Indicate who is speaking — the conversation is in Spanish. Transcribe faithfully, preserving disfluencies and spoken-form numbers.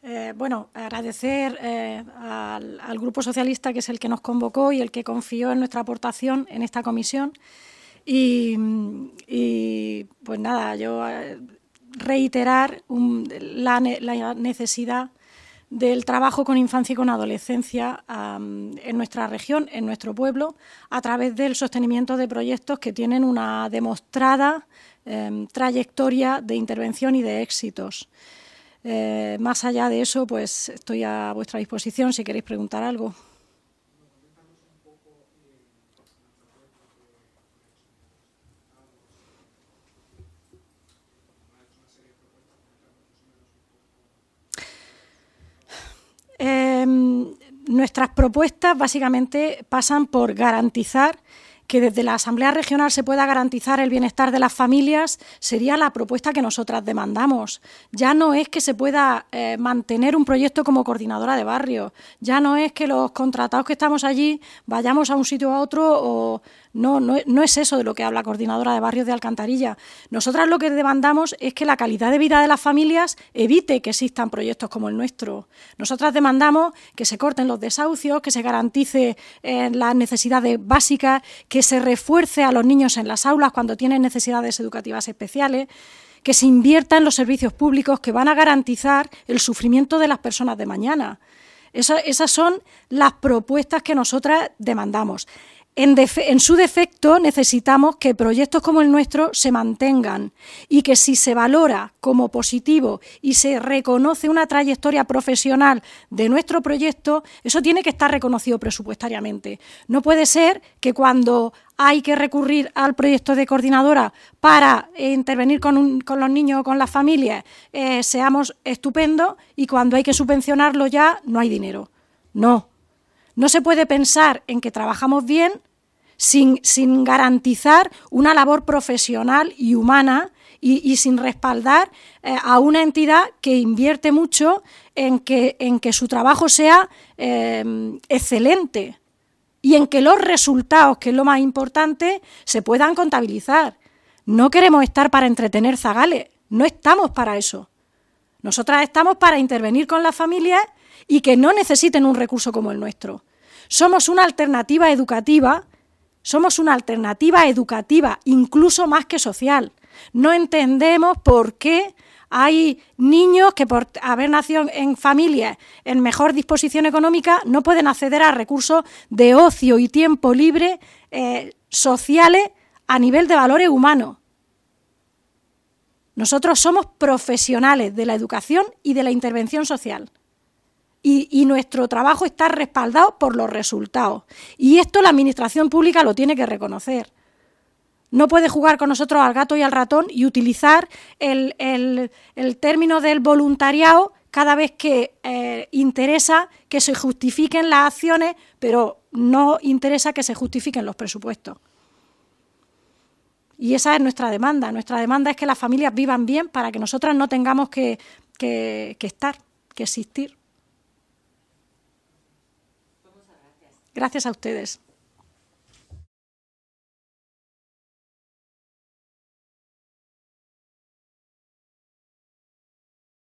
Speaker 1: Eh, bueno, agradecer eh, al, al Grupo Socialista, que es el que nos convocó y el que confió en nuestra aportación en esta comisión. Y, y pues nada, yo eh, reiterar un, la, la necesidad del trabajo con infancia y con adolescencia um, en nuestra región, en nuestro pueblo, a través del sostenimiento de proyectos que tienen una demostrada eh, trayectoria de intervención y de éxitos. Eh, más allá de eso, pues estoy a vuestra disposición si queréis preguntar algo. Eh, nuestras propuestas básicamente pasan por garantizar que desde la Asamblea Regional se pueda garantizar el bienestar de las familias, sería la propuesta que nosotras demandamos. Ya no es que se pueda eh, mantener un proyecto como coordinadora de barrio, ya no es que los contratados que estamos allí vayamos a un sitio a otro o... No, no, no es eso de lo que habla Coordinadora de Barrios de Alcantarilla. Nosotras lo que demandamos es que la calidad de vida de las familias evite que existan proyectos como el nuestro. Nosotras demandamos que se corten los desahucios, que se garantice eh, las necesidades básicas, que se refuerce a los niños en las aulas cuando tienen necesidades educativas especiales, que se invierta en los servicios públicos que van a garantizar el sufrimiento de las personas de mañana. Esa, esas son las propuestas que nosotras demandamos. En, en su defecto, necesitamos que proyectos como el nuestro se mantengan y que si se valora como positivo y se reconoce una trayectoria profesional de nuestro proyecto, eso tiene que estar reconocido presupuestariamente. No puede ser que cuando hay que recurrir al proyecto de coordinadora para eh, intervenir con, un, con los niños o con las familias, eh, seamos estupendos y cuando hay que subvencionarlo ya no hay dinero. No. No se puede pensar en que trabajamos bien sin, sin garantizar una labor profesional y humana y, y sin respaldar eh, a una entidad que invierte mucho en que, en que su trabajo sea eh, excelente y en que los resultados, que es lo más importante, se puedan contabilizar. No queremos estar para entretener zagales, no estamos para eso. Nosotras estamos para intervenir con las familias y que no necesiten un recurso como el nuestro. Somos una alternativa educativa, somos una alternativa educativa, incluso más que social. No entendemos por qué hay niños que por haber nacido en familias en mejor disposición económica no pueden acceder a recursos de ocio y tiempo libre eh, sociales a nivel de valores humanos. Nosotros somos profesionales de la educación y de la intervención social. Y, y nuestro trabajo está respaldado por los resultados. Y esto la Administración Pública lo tiene que reconocer. No puede jugar con nosotros al gato y al ratón y utilizar el, el, el término del voluntariado cada vez que eh, interesa que se justifiquen las acciones, pero no interesa que se justifiquen los presupuestos. Y esa es nuestra demanda. Nuestra demanda es que las familias vivan bien para que nosotras no tengamos que, que, que estar, que existir. Gracias a ustedes.